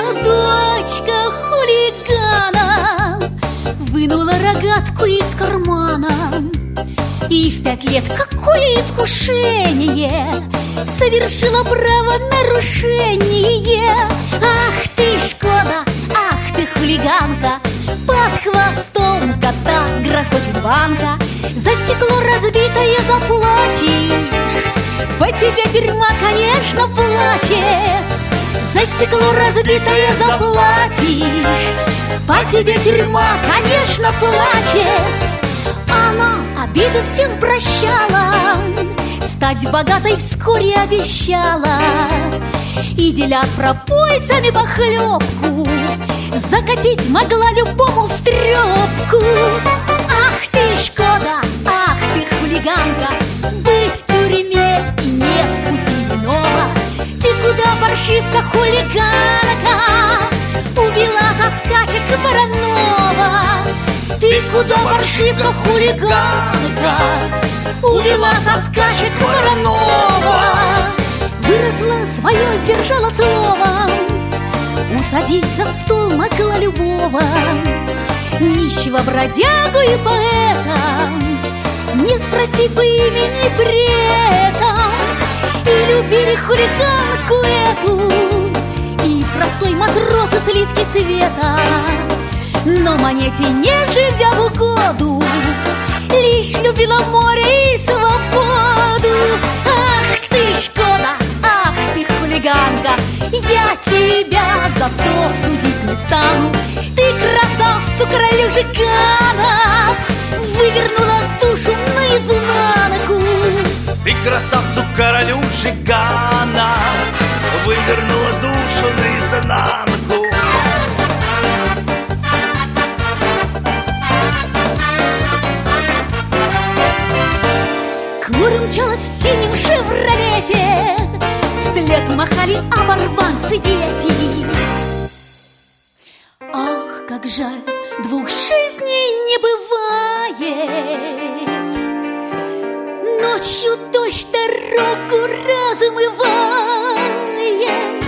Дочка хулигана вынула рогатку из кармана и в 5 лет, какое искушение, совершила правонарушение. Ах ты, Шкода, ах ты, хулиганка, под хвостом кота грохочет банка. За стекло разбитое заплатишь, по тебе тюрьма, конечно, плачет. За стекло разбитое заплатишь, по тебе тюрьма, конечно, плачет. Она обиды всем прощала, стать богатой вскоре обещала, и, деля с пропойцами похлебку, закатить могла любому встрепку. Ах ты, Шкода, ах ты, хулиганка, быть в тюрьме и нет пути иного. Ты куда, паршивка хулиганка, увела за скачек Воронова? Ты куда, паршивка хулиганка, увела со скачек Воронова? Выросла свое, сдержала слово, усадить за стол могла любого. Нищего, бродягу и поэта, не спросив имени при этом. И любили хулиганку эту, и простой матрос, и сливки света. Но монете, не живя в угоду, лишь любила море и свободу. Ах ты, Шкода, ах ты, хулиганка, я тебя за то судить не стану. Ты красавцу королю жиганов вывернула душу наизнанку. Ты красавцу королю жиганов вывернула душу наизнанку. Куры мчалась в синем шевролете, вслед махали оборванцы дети. Ах, как жаль, 2 жизней не бывает. Ночью дождь дорогу размывает.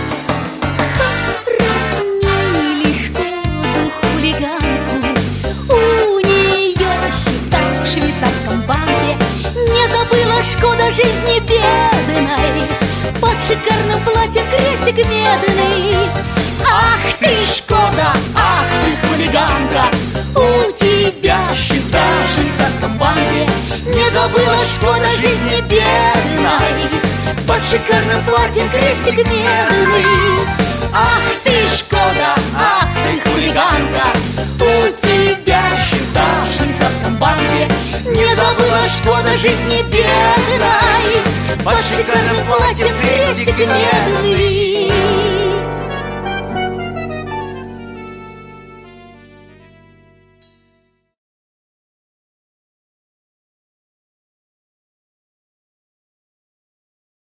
Хоронили Шкоду хулиганку, у нее счета в швейцарском банке. Не забыла Шкода жизни бедной, под шикарным платьем крестик медный. Ах ты, Шкода, ах ты, хулиганка, у тебя счета в швейцарском банке. Не забыла Шкода жизни бедной, под шикарным платьем крестик медный. Ах ты, Шкода, ах ты, хулиганка, у тебя счета в швейцарском банке. Не забыла Шкода жизни бедной, под шикарным платьем крестик медный.